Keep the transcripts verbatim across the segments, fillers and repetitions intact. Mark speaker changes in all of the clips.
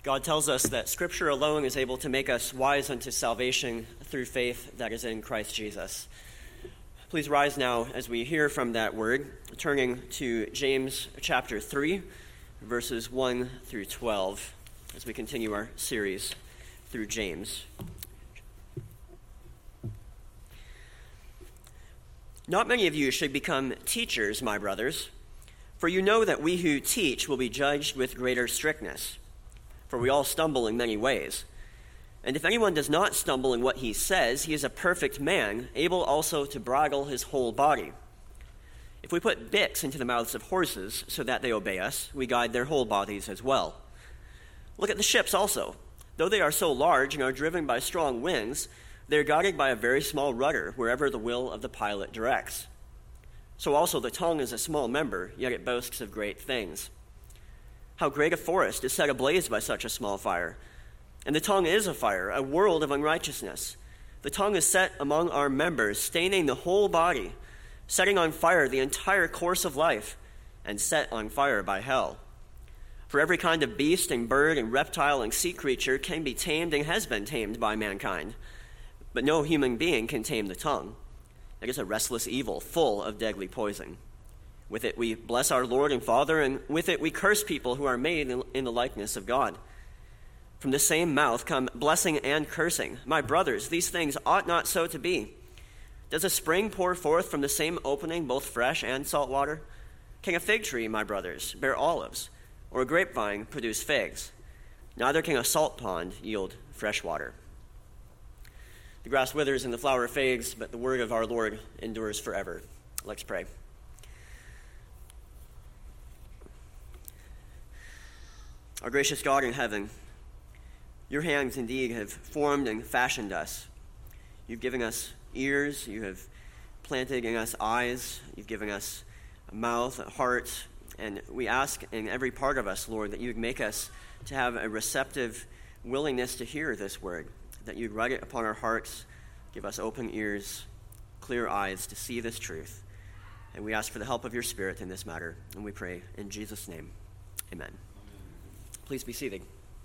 Speaker 1: God tells us that Scripture alone is able to make us wise unto salvation through faith that is in Christ Jesus. Please rise now as we hear from that word, turning to James chapter three, verses one through twelve, as we continue our series through James. Not many of you should become teachers, my brothers, for you know that we who teach will be judged with greater strictness. For we all stumble in many ways. And if anyone does not stumble in what he says, he is a perfect man, able also to bridle his whole body. If we put bits into the mouths of horses so that they obey us, we guide their whole bodies as well. Look at the ships also. Though they are so large and are driven by strong winds, they are guided by a very small rudder wherever the will of the pilot directs. So also the tongue is a small member, yet it boasts of great things. How great a forest is set ablaze by such a small fire. And the tongue is a fire, a world of unrighteousness. The tongue is set among our members, staining the whole body, setting on fire the entire course of life, and set on fire by hell. For every kind of beast and bird and reptile and sea creature can be tamed and has been tamed by mankind. But no human being can tame the tongue. It is a restless evil, full of deadly poison. With it we bless our Lord and Father, and with it we curse people who are made in the likeness of God. From the same mouth come blessing and cursing. My brothers, these things ought not so to be. Does a spring pour forth from the same opening both fresh and salt water? Can a fig tree, my brothers, bear olives, or a grapevine produce figs? Neither can a salt pond yield fresh water. The grass withers and the flower fades, but the word of our Lord endures forever. Let's pray. Our gracious God in heaven, your hands indeed have formed and fashioned us. You've given us ears, you have planted in us eyes, you've given us a mouth, a heart, and we ask in every part of us, Lord, that you'd make us to have a receptive willingness to hear this word, that you'd write it upon our hearts, give us open ears, clear eyes to see this truth. And we ask for the help of your Spirit in this matter, and we pray in Jesus' name, amen. Please be seated.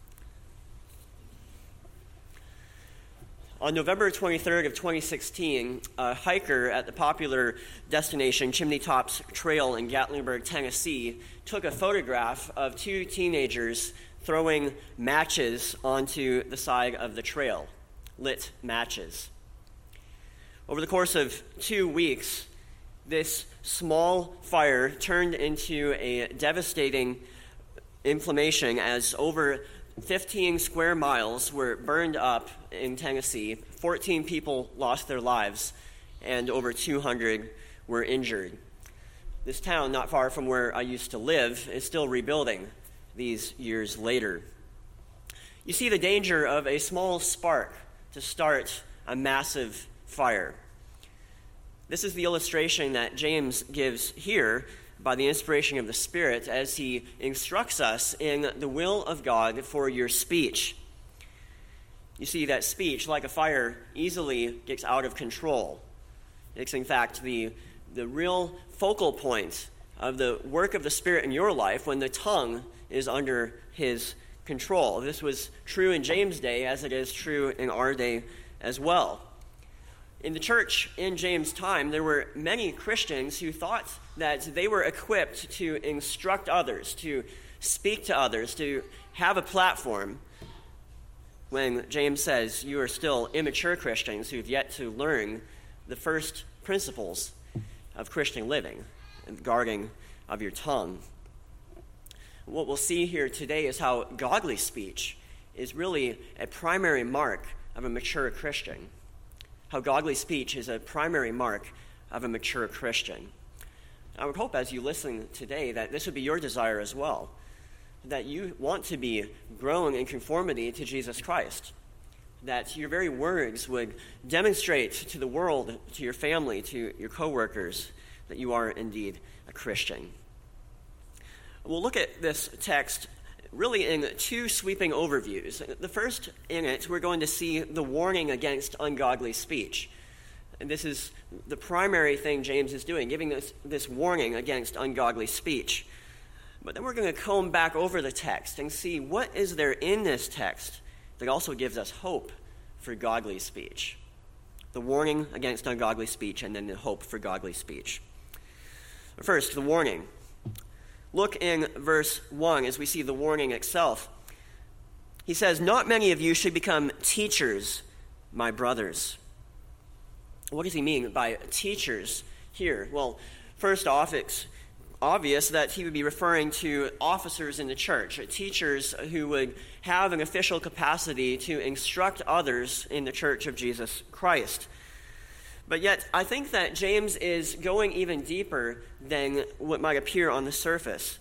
Speaker 1: On November twenty-third of twenty sixteen, a hiker at the popular destination Chimney Tops Trail in Gatlinburg, Tennessee, took a photograph of two teenagers throwing matches onto the side of the trail, lit matches. Over the course of two weeks, this small fire turned into a devastating inflammation as over fifteen square miles were burned up in Tennessee, fourteen people lost their lives, and over two hundred were injured. This town, not far from where I used to live, is still rebuilding these years later. You see the danger of a small spark to start a massive fire. This is the illustration that James gives here by the inspiration of the Spirit as he instructs us in the will of God for your speech. You see that speech, like a fire, easily gets out of control. It's in fact the, the real focal point of the work of the Spirit in your life when the tongue is under his control. This was true in James' day as it is true in our day as well. In the church in James' time, there were many Christians who thought that they were equipped to instruct others, to speak to others, to have a platform, when James says you are still immature Christians who've yet to learn the first principles of Christian living and guarding of your tongue. What we'll see here today is how godly speech is really a primary mark of a mature Christian. How godly speech is a primary mark of a mature Christian. I would hope as you listen today that this would be your desire as well, that you want to be growing in conformity to Jesus Christ, that your very words would demonstrate to the world, to your family, to your coworkers, that you are indeed a Christian. We'll look at this text really in two sweeping overviews. The first in it, we're going to see the warning against ungodly speech. And this is the primary thing James is doing, giving this, this warning against ungodly speech. But then we're going to comb back over the text and see what is there in this text that also gives us hope for godly speech. The warning against ungodly speech, and then the hope for godly speech. First, the warning. Look in verse one as we see the warning itself. He says, "Not many of you should become teachers, my brothers." What does he mean by teachers here? Well, first off, it's obvious that he would be referring to officers in the church, teachers who would have an official capacity to instruct others in the church of Jesus Christ. But yet, I think that James is going even deeper than what might appear on the surface.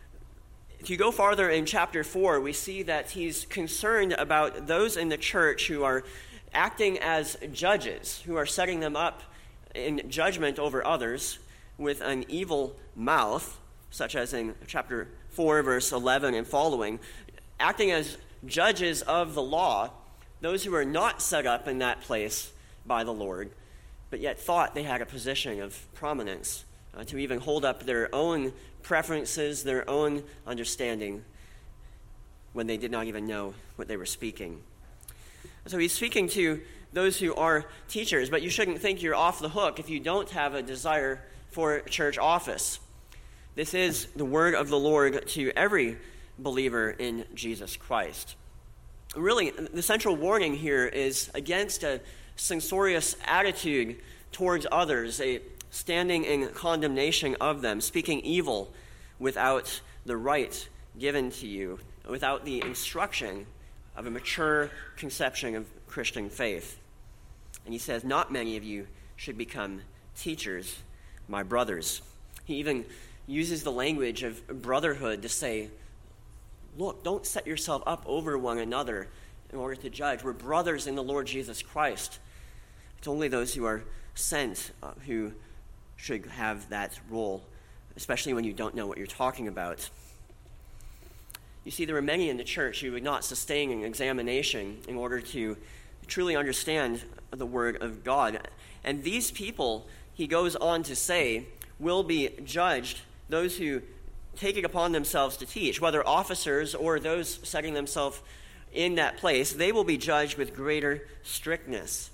Speaker 1: If you go farther in chapter four, we see that he's concerned about those in the church who are acting as judges, who are setting them up in judgment over others with an evil mouth, such as in chapter four, verse eleven and following, acting as judges of the law, those who are not set up in that place by the Lord, but yet thought they had a position of prominence, uh, to even hold up their own preferences, their own understanding, when they did not even know what they were speaking. So he's speaking to those who are teachers, but you shouldn't think you're off the hook if you don't have a desire for church office. This is the word of the Lord to every believer in Jesus Christ. Really, the central warning here is against a censorious attitude towards others, a standing in condemnation of them, speaking evil without the right given to you, without the instruction of a mature conception of Christian faith. And he says, "Not many of you should become teachers, my brothers." He even uses the language of brotherhood to say, look, don't set yourself up over one another in order to judge. We're brothers in the Lord Jesus Christ. It's only those who are sent uh, who should have that role, especially when you don't know what you're talking about. You see, there are many in the church who would not sustain an examination in order to truly understand the word of God. And these people, he goes on to say, will be judged, those who take it upon themselves to teach, whether officers or those setting themselves in that place, they will be judged with greater strictness.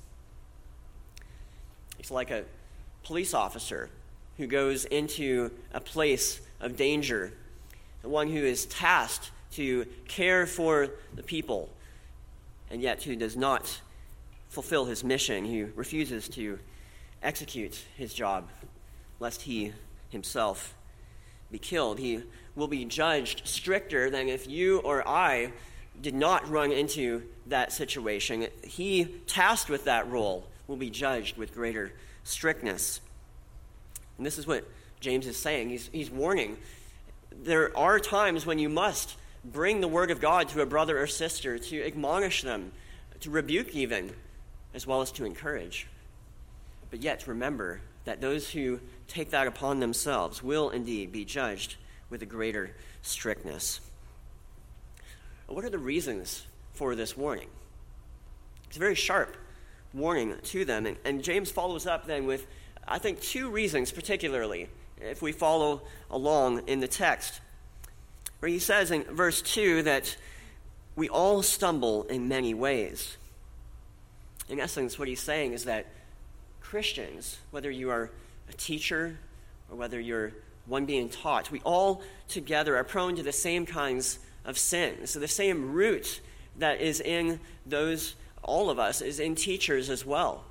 Speaker 1: It's like a police officer who goes into a place of danger, the one who is tasked to care for the people, and yet who does not fulfill his mission, who refuses to execute his job, lest he himself be killed. He will be judged stricter than if you or I did not run into that situation. He, tasked with that role, will be judged with greater strictness. And this is what James is saying. He's, he's warning. There are times when you must bring the word of God to a brother or sister, to admonish them, to rebuke even, as well as to encourage. But yet remember that those who take that upon themselves will indeed be judged with a greater strictness. What are the reasons for this warning? It's a very sharp warning to them. And, and James follows up then with, I think, two reasons particularly, if we follow along in the text, where he says in verse two that we all stumble in many ways. In essence, what he's saying is that Christians, whether you are a teacher or whether you're one being taught, we all together are prone to the same kinds of sins. So the same root that is in those, all of us, is in teachers as well.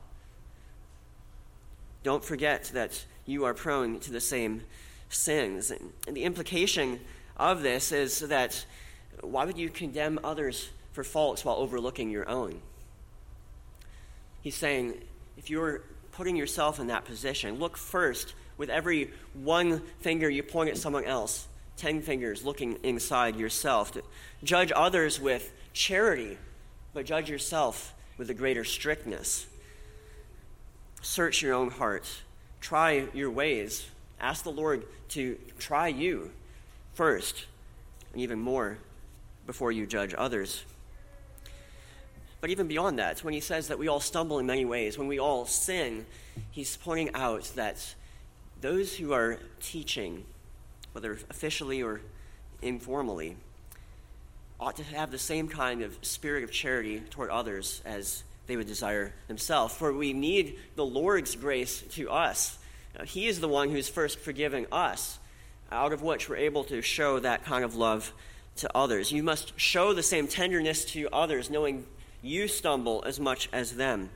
Speaker 1: Don't forget that you are prone to the same sins. And the implication of this is that why would you condemn others for faults while overlooking your own? He's saying, if you're putting yourself in that position, look first with every one finger you point at someone else, ten fingers looking inside yourself. To judge others with charity, but judge yourself with a greater strictness. Search your own heart. Try your ways. Ask the Lord to try you first, and even more before you judge others. But even beyond that, when he says that we all stumble in many ways, when we all sin, he's pointing out that those who are teaching, whether officially or informally, ought to have the same kind of spirit of charity toward others as they would desire themselves. For we need the Lord's grace to us. Uh, he is the one who's first forgiving us, out of which we're able to show that kind of love to others. You must show the same tenderness to others, knowing you stumble as much as them.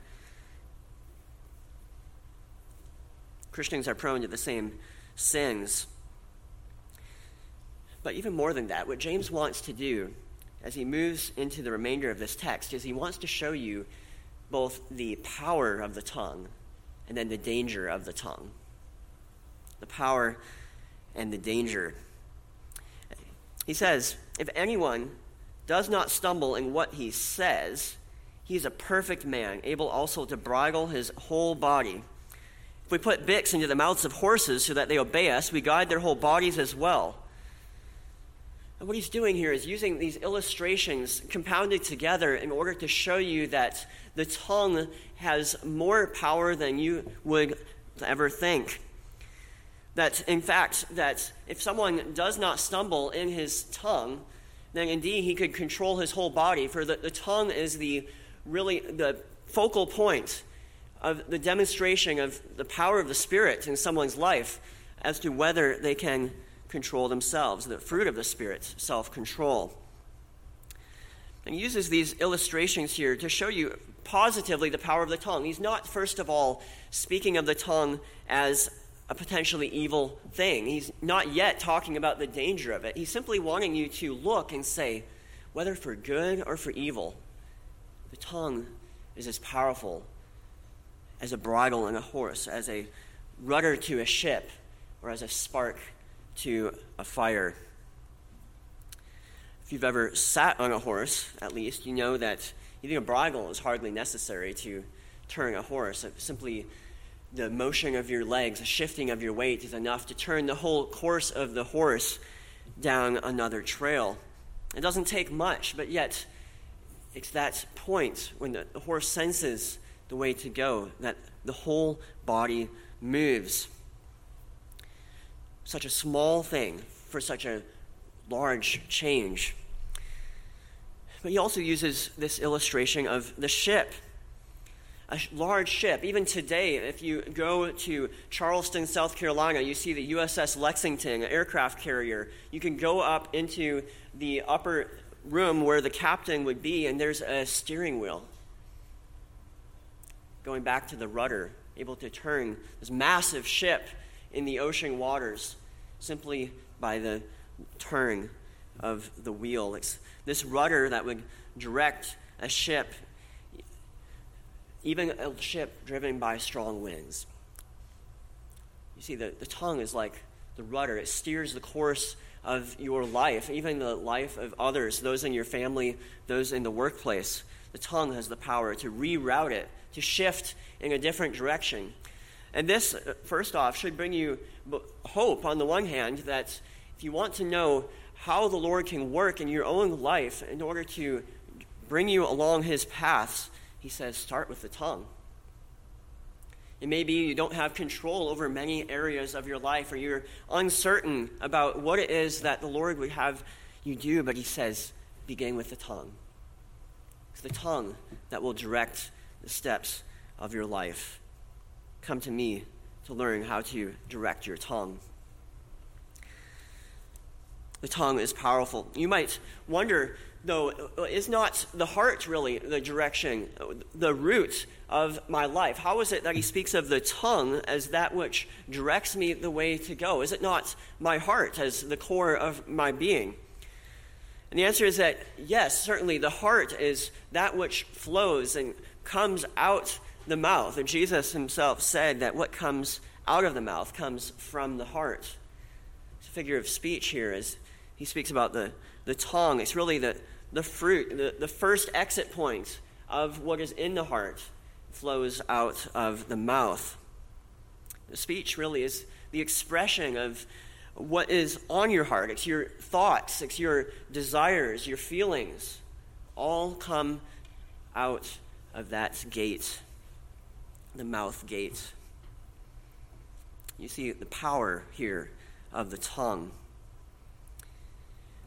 Speaker 1: Christians are prone to the same sins. But even more than that, what James wants to do as he moves into the remainder of this text is he wants to show you both the power of the tongue and then the danger of the tongue. The power and the danger. He says, if anyone does not stumble in what he says, he is a perfect man, able also to bridle his whole body. If we put bits into the mouths of horses so that they obey us, we guide their whole bodies as well. And what he's doing here is using these illustrations compounded together in order to show you that the tongue has more power than you would ever think. That, in fact, that if someone does not stumble in his tongue, then indeed he could control his whole body. For the, the tongue is the really the focal point of the demonstration of the power of the Spirit in someone's life as to whether they can control themselves, the fruit of the Spirit, self-control. And he uses these illustrations here to show you positively the power of the tongue. He's not, first of all, speaking of the tongue as a potentially evil thing. He's not yet talking about the danger of it. He's simply wanting you to look and say, whether for good or for evil, the tongue is as powerful as a bridle in a horse, as a rudder to a ship, or as a spark to a fire. If you've ever sat on a horse, at least, you know that even a bridle is hardly necessary to turn a horse. It simply the motion of your legs, the shifting of your weight is enough to turn the whole course of the horse down another trail. It doesn't take much, but yet it's that point when the, the horse senses the way to go that the whole body moves. Such a small thing for such a large change. But he also uses this illustration of the ship. A large ship. Even today, if you go to Charleston, South Carolina, you see the U S S Lexington, an aircraft carrier. You can go up into the upper room where the captain would be, and there's a steering wheel. Going back to the rudder, able to turn this massive ship in the ocean waters simply by the turn of the wheel. It's this rudder that would direct a ship, even a ship driven by strong winds. You see, the, the tongue is like the rudder. It steers the course of your life, even the life of others, those in your family, those in the workplace. The tongue has the power to reroute it, to shift in a different direction. And this, first off, should bring you hope on the one hand that if you want to know how the Lord can work in your own life in order to bring you along his paths, he says, start with the tongue. It may be you don't have control over many areas of your life, or you're uncertain about what it is that the Lord would have you do, but he says, begin with the tongue. It's the tongue that will direct the steps of your life. Come to me to learn how to direct your tongue. The tongue is powerful. You might wonder, though, is not the heart really the direction, the root of my life? How is it that he speaks of the tongue as that which directs me the way to go? Is it not my heart as the core of my being? And the answer is that, yes, certainly the heart is that which flows and comes out the mouth. And Jesus himself said that what comes out of the mouth comes from the heart. It's a figure of speech here as he speaks about the, the tongue. It's really the, the fruit, the, the first exit point of what is in the heart flows out of the mouth. The speech really is the expression of what is on your heart. It's your thoughts, it's your desires, your feelings, all come out of that gate, the mouth gate. You see the power here of the tongue.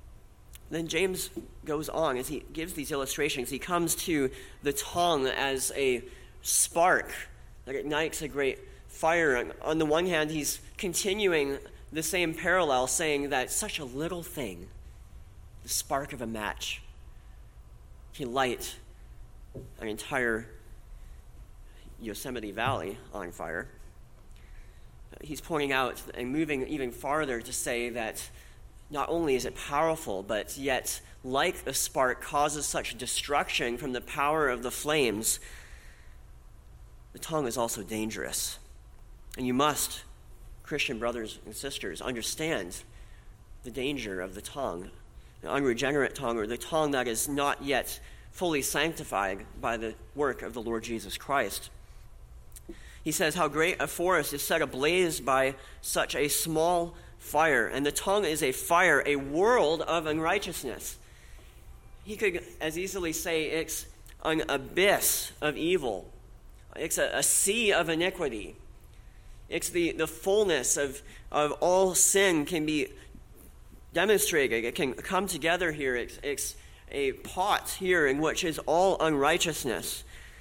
Speaker 1: Then James goes on as he gives these illustrations. He comes to the tongue as a spark that ignites a great fire. And on the one hand, he's continuing the same parallel, saying that such a little thing, the spark of a match, can light an entire Yosemite Valley on fire. He's pointing out and moving even farther to say that not only is it powerful, but yet, like a spark, causes such destruction from the power of the flames. The tongue is also dangerous. And you must, Christian brothers and sisters, understand the danger of the tongue, the unregenerate tongue, or the tongue that is not yet fully sanctified by the work of the Lord Jesus Christ. He says, how great a forest is set ablaze by such a small fire. And the tongue is a fire, a world of unrighteousness. He could as easily say it's an abyss of evil. It's a, a sea of iniquity. It's the, the fullness of, of all sin can be demonstrated. It can come together here. It's, it's a pot here in which is all unrighteousness.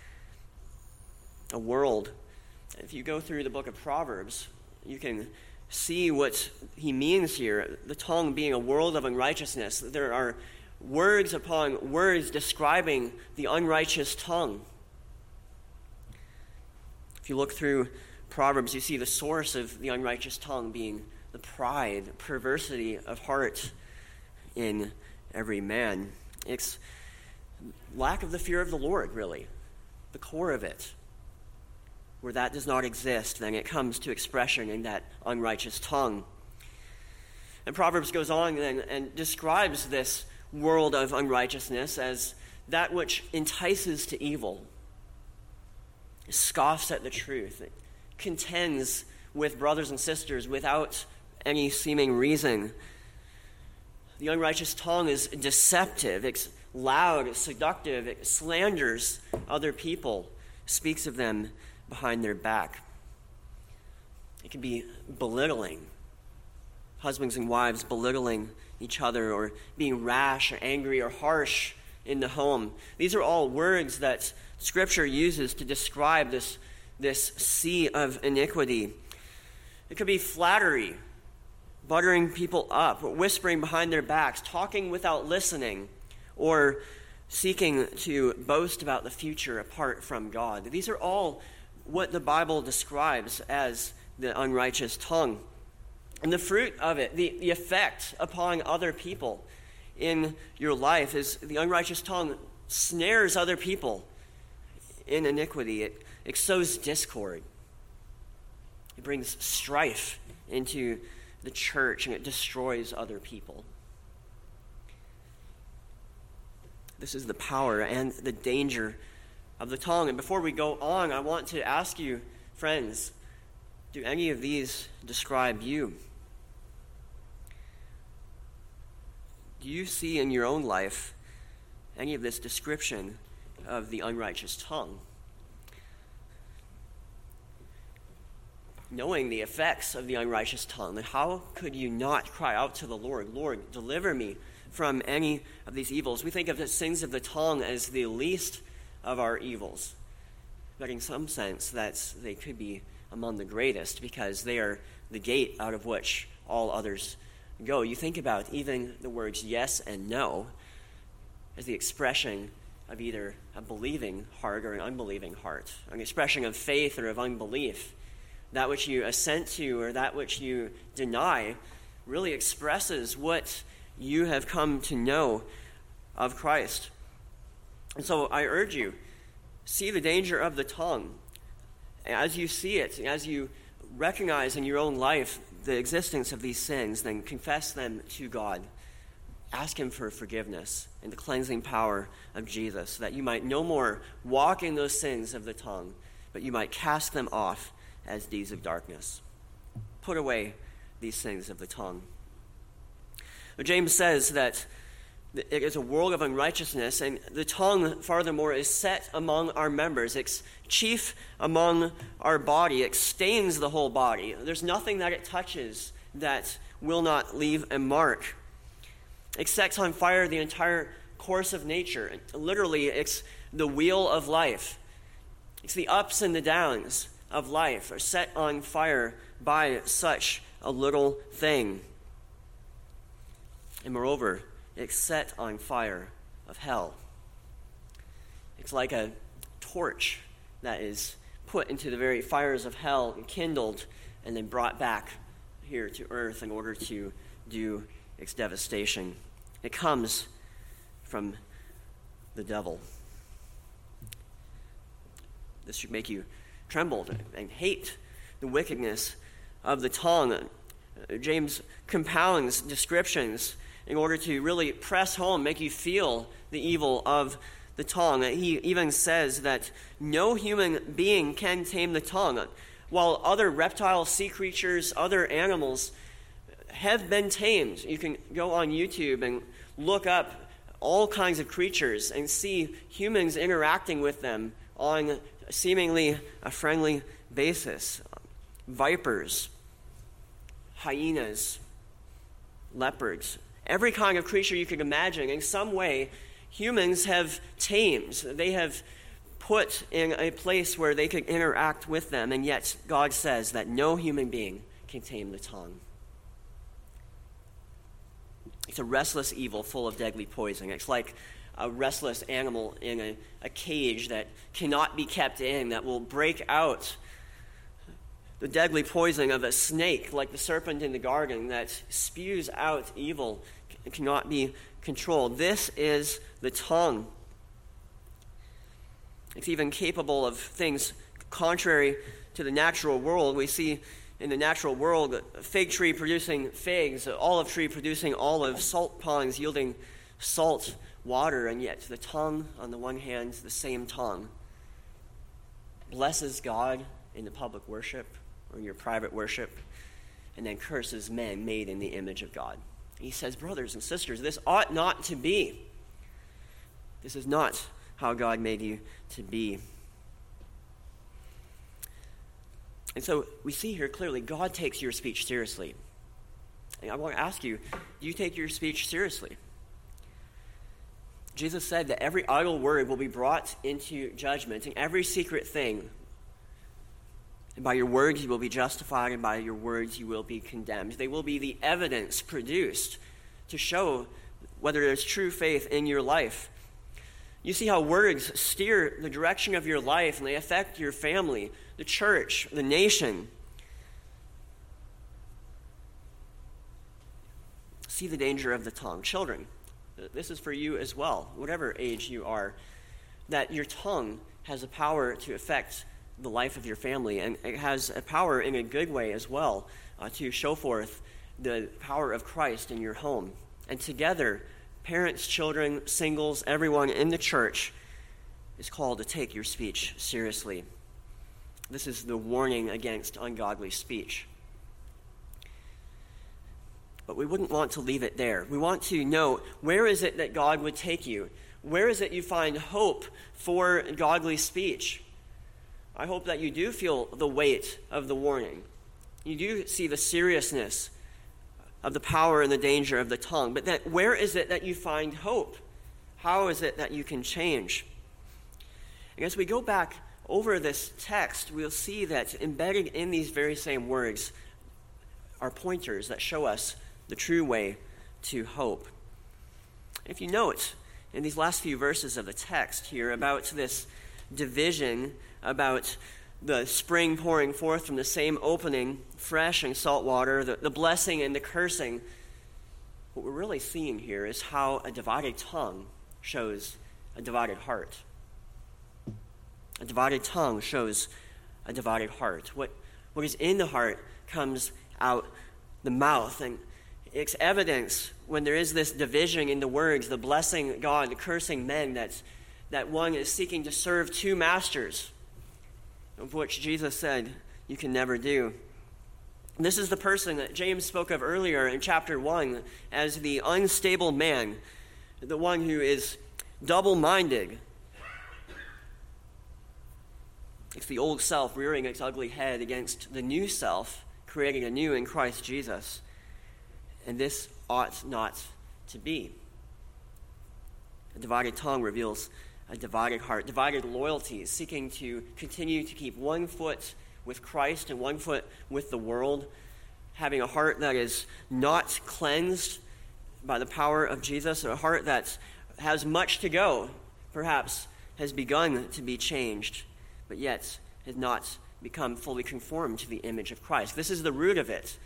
Speaker 1: A world. If you go through the book of Proverbs, you can see what he means here. The tongue being a world of unrighteousness. There are words upon words describing the unrighteous tongue. If you look through Proverbs, you see the source of the unrighteous tongue being the pride, perversity of heart in every man. It's lack of the fear of the Lord, really, the core of it. Where that does not exist, then it comes to expression in that unrighteous tongue. And Proverbs goes on and, and describes this world of unrighteousness as that which entices to evil, scoffs at the truth, it contends with brothers and sisters without any seeming reason. The unrighteous tongue is deceptive, it's loud, it's seductive, it slanders other people, speaks of them behind their back. It can be belittling. Husbands and wives belittling each other, or being rash or angry or harsh in the home. These are all words that Scripture uses to describe this, this sea of iniquity. It could be flattery, buttering people up, or whispering behind their backs, talking without listening, or seeking to boast about the future apart from God. These are all what the Bible describes as the unrighteous tongue. And the fruit of it, the, the effect upon other people in your life is the unrighteous tongue snares other people in iniquity. It, it sows discord. It brings strife into the church, and it destroys other people. This is the power and the danger of the tongue. And before we go on, I want to ask you, friends, do any of these describe you? Do you see in your own life any of this description of the unrighteous tongue? Knowing the effects of the unrighteous tongue, then how could you not cry out to the Lord, Lord, deliver me from any of these evils? We think of the sins of the tongue as the least of our evils, but in some sense that's they could be among the greatest, because they are the gate out of which all others go. You think about even the words yes and no as the expression of either a believing heart or an unbelieving heart, an expression of faith or of unbelief. That which you assent to or that which you deny really expresses what you have come to know of Christ. And so I urge you, see the danger of the tongue. As you see it, as you recognize in your own life the existence of these sins, then confess them to God. Ask him for forgiveness and the cleansing power of Jesus, that you might no more walk in those sins of the tongue, but you might cast them off as deeds of darkness. Put away these things of the tongue. James says that it is a world of unrighteousness, and the tongue, furthermore, is set among our members. It's chief among our body. It stains the whole body. There's nothing that it touches that will not leave a mark. It sets on fire the entire course of nature. Literally, it's the wheel of life. It's the ups and the downs of life are set on fire by such a little thing. And moreover, it's set on fire of hell. It's like a torch that is put into the very fires of hell and kindled and then brought back here to earth in order to do its devastation. It comes from the devil. This should make you tremble and hate the wickedness of the tongue. James compounds descriptions in order to really press home, make you feel the evil of the tongue. He even says that no human being can tame the tongue. While other reptiles, sea creatures, other animals have been tamed. You can go on YouTube and look up all kinds of creatures and see humans interacting with them on seemingly a friendly basis. Vipers, hyenas, leopards, every kind of creature you could imagine, in some way, humans have tamed. They have put in a place where they could interact with them, and yet God says that no human being can tame the tongue. It's a restless evil full of deadly poison. It's like a restless animal in a, a cage that cannot be kept in, that will break out. The deadly poison of a snake, like the serpent in the garden, that spews out evil, cannot be controlled. This is the tongue. It's even capable of things contrary to the natural world. We see in the natural world a fig tree producing figs, an olive tree producing olives, salt ponds yielding salt water, and yet the tongue, on the one hand, the same tongue, blesses God in the public worship or in your private worship, and then curses men made in the image of God. He says, brothers and sisters, this ought not to be. This is not how God made you to be. And so we see here clearly God takes your speech seriously. And I want to ask you, do you take your speech seriously? Jesus said that every idle word will be brought into judgment, and every secret thing. And by your words you will be justified, and by your words you will be condemned. They will be the evidence produced to show whether there's true faith in your life. You see how words steer the direction of your life, and they affect your family, the church, the nation. See the danger of the tongue. Children, this is for you as well, whatever age you are, that your tongue has a power to affect the life of your family, and it has a power in a good way as well uh, to show forth the power of Christ in your home. And together, parents, children, singles, everyone in the church is called to take your speech seriously. This is the warning against ungodly speech. But we wouldn't want to leave it there. We want to know, where is it that God would take you? Where is it you find hope for godly speech? I hope that you do feel the weight of the warning. You do see the seriousness of the power and the danger of the tongue. But that, where is it that you find hope? How is it that you can change? And as we go back over this text, we'll see that embedded in these very same words are pointers that show us the true way to hope. If you note in these last few verses of the text here about this division, about the spring pouring forth from the same opening, fresh and salt water, the, the blessing and the cursing, what we're really seeing here is how a divided tongue shows a divided heart. A divided tongue shows a divided heart. What, what is in the heart comes out the mouth, and it's evidence when there is this division in the words, the blessing God, the cursing men, that, that one is seeking to serve two masters, of which Jesus said you can never do. This is the person that James spoke of earlier in chapter one as the unstable man, the one who is double-minded. It's the old self rearing its ugly head against the new self, creating anew in Christ Jesus. And this ought not to be. A divided tongue reveals a divided heart, divided loyalties, seeking to continue to keep one foot with Christ and one foot with the world, having a heart that is not cleansed by the power of Jesus, a heart that has much to go, perhaps has begun to be changed, but yet has not become fully conformed to the image of Christ. This is the root of it,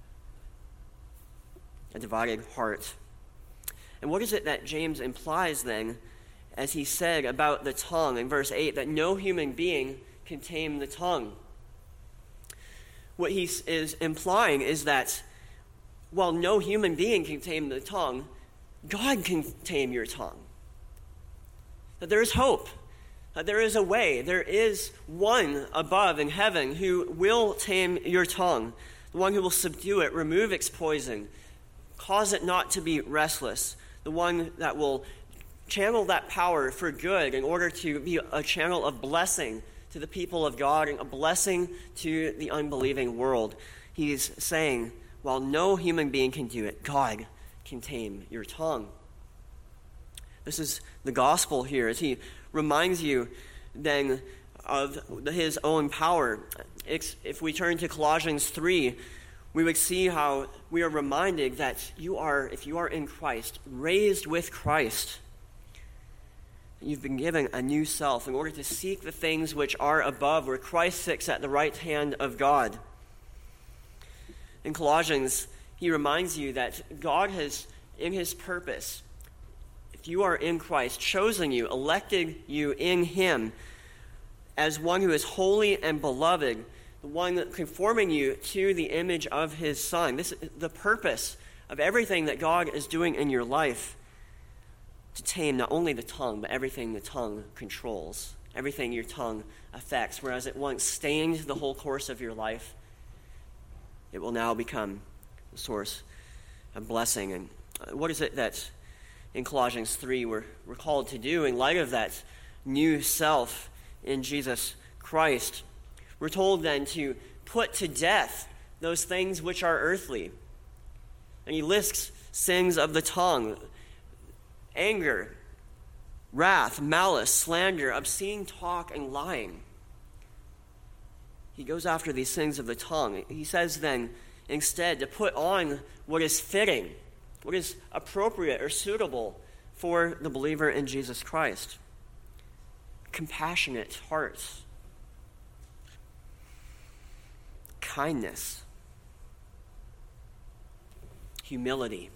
Speaker 1: a divided heart. And what is it that James implies then, as he said about the tongue in verse eight, that no human being can tame the tongue? What he is implying is that while no human being can tame the tongue, God can tame your tongue. That there is hope, that there is a way, there is one above in heaven who will tame your tongue, the one who will subdue it, remove its poison, cause it not to be restless, the one that will channel that power for good in order to be a channel of blessing to the people of God and a blessing to the unbelieving world. He's saying, while no human being can do it, God can tame your tongue. This is the gospel here, as he reminds you then of his own power. If we turn to Colossians three, we would see how we are reminded that you are, if you are in Christ, raised with Christ. You've been given a new self in order to seek the things which are above, where Christ sits at the right hand of God. In Colossians, he reminds you that God has, in his purpose, if you are in Christ, chosen you, elected you in him as one who is holy and beloved, the one conforming you to the image of his Son. This is the purpose of everything that God is doing in your life, to tame not only the tongue, but everything the tongue controls, everything your tongue affects. Whereas it once stained the whole course of your life, it will now become a source of blessing. And what is it that in Colossians three we're, we're called to do in light of that new self in Jesus Christ? We're told then to put to death those things which are earthly. And he lists sins of the tongue: anger, wrath, malice, slander, obscene talk, and lying. He goes after these things of the tongue. He says then, instead, to put on what is fitting, what is appropriate or suitable for the believer in Jesus Christ. Compassionate hearts, kindness, humility,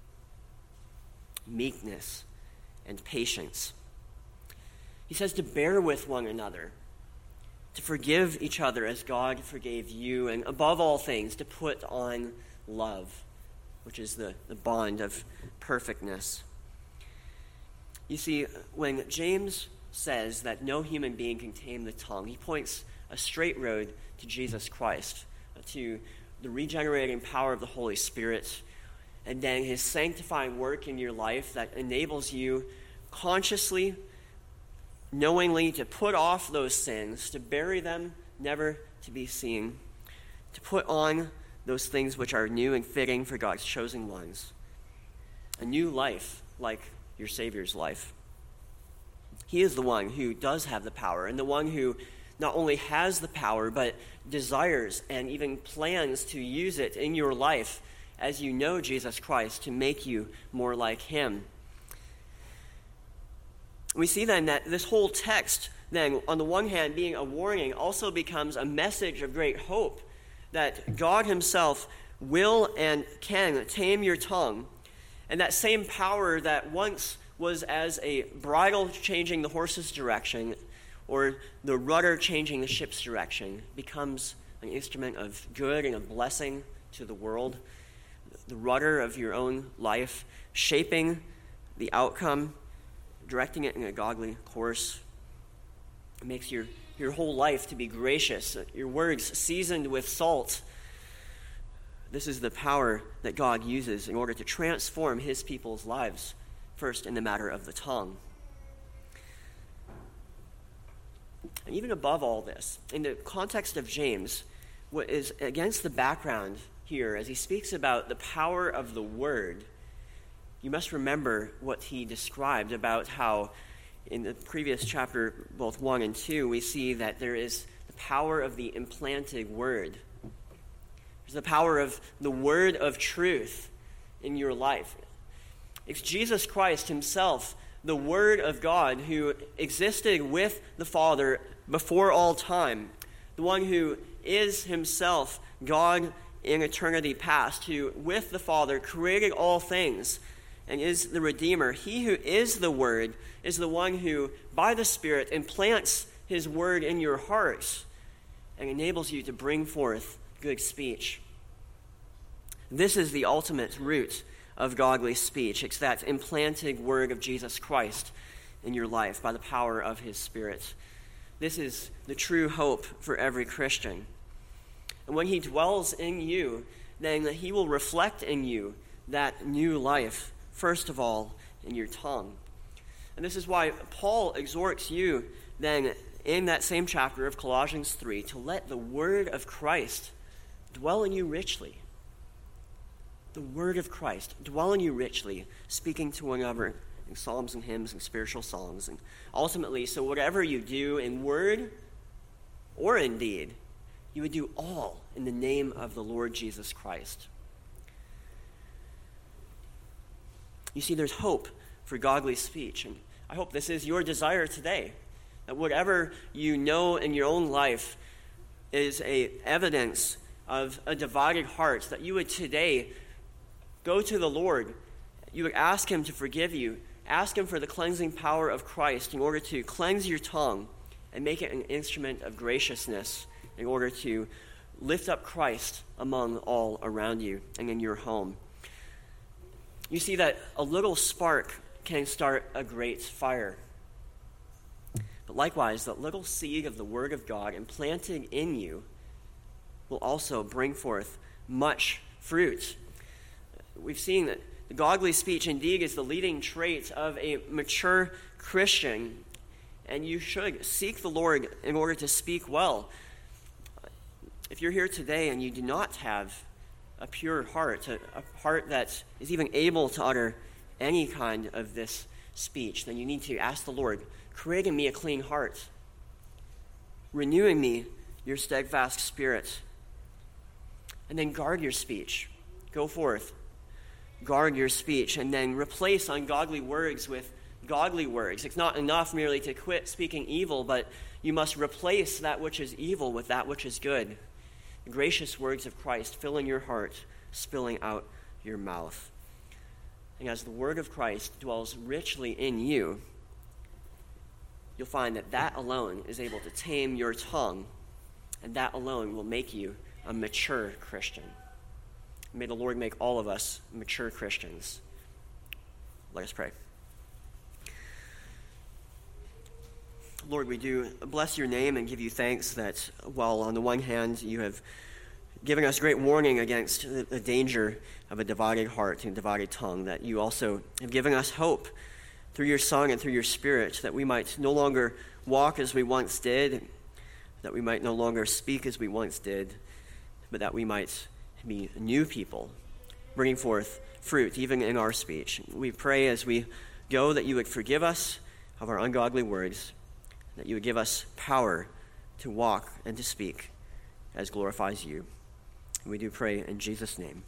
Speaker 1: meekness, and patience. He says to bear with one another, to forgive each other as God forgave you, and above all things, to put on love, which is the, the bond of perfectness. You see, when James says that no human being can tame the tongue, he points a straight road to Jesus Christ, to the regenerating power of the Holy Spirit, and then his sanctifying work in your life that enables you consciously, knowingly to put off those sins, to bury them, never to be seen, to put on those things which are new and fitting for God's chosen ones. A new life like your Savior's life. He is the one who does have the power, and the one who not only has the power, but desires and even plans to use it in your life as you know Jesus Christ, to make you more like him. We see then that this whole text, then, on the one hand, being a warning, also becomes a message of great hope that God himself will and can tame your tongue, and that same power that once was as a bridle changing the horse's direction or the rudder changing the ship's direction becomes an instrument of good and of blessing to the world. The rudder of your own life, shaping the outcome, directing it in a godly course. It makes your, your whole life to be gracious, your words seasoned with salt. This is the power that God uses in order to transform his people's lives, first in the matter of the tongue. And even above all this, in the context of James, what is against the background here, as he speaks about the power of the word, you must remember what he described about how in the previous chapter, both one and two, we see that there is the power of the implanted word. There's the power of the word of truth in your life. It's Jesus Christ himself, the Word of God, who existed with the Father before all time, the one who is himself God in eternity past, who with the Father created all things and is the Redeemer. He who is the Word is the one who, by the Spirit, implants his Word in your hearts and enables you to bring forth good speech. This is the ultimate root of godly speech. It's that implanted word of Jesus Christ in your life by the power of his Spirit. This is the true hope for every Christian. And when he dwells in you, then he will reflect in you that new life, first of all, in your tongue. And this is why Paul exhorts you then in that same chapter of Colossians three to let the word of Christ dwell in you richly. The word of Christ dwell in you richly, speaking to one another in psalms and hymns and spiritual songs. And ultimately, so whatever you do in word or in deed, you would do all in the name of the Lord Jesus Christ. You see, there's hope for godly speech, and I hope this is your desire today, that whatever you know in your own life is a evidence of a divided heart, that you would today go to the Lord. You would ask him to forgive you. Ask him for the cleansing power of Christ in order to cleanse your tongue and make it an instrument of graciousness in order to lift up Christ among all around you and in your home. You see that a little spark can start a great fire. But likewise, that little seed of the Word of God implanted in you will also bring forth much fruit. We've seen that the godly speech indeed is the leading trait of a mature Christian, and you should seek the Lord in order to speak well. If you're here today and you do not have a pure heart, a, a heart that is even able to utter any kind of this speech, then you need to ask the Lord, create in me a clean heart, renew in me your steadfast spirit, and then guard your speech. Go forth. Guard your speech, and then replace ungodly words with godly words. It's not enough merely to quit speaking evil, but you must replace that which is evil with that which is good. The gracious words of Christ filling your heart, spilling out your mouth. And as the word of Christ dwells richly in you, you'll find that that alone is able to tame your tongue, and that alone will make you a mature Christian. May the Lord make all of us mature Christians. Let us pray. Lord, we do bless your name and give you thanks that while on the one hand you have given us great warning against the danger of a divided heart and divided tongue, that you also have given us hope through your Son and through your Spirit, that we might no longer walk as we once did, that we might no longer speak as we once did, but that we might be new people, bringing forth fruit even in our speech. We pray as we go that you would forgive us of our ungodly words, that you would give us power to walk and to speak as glorifies you. We do pray in Jesus' name.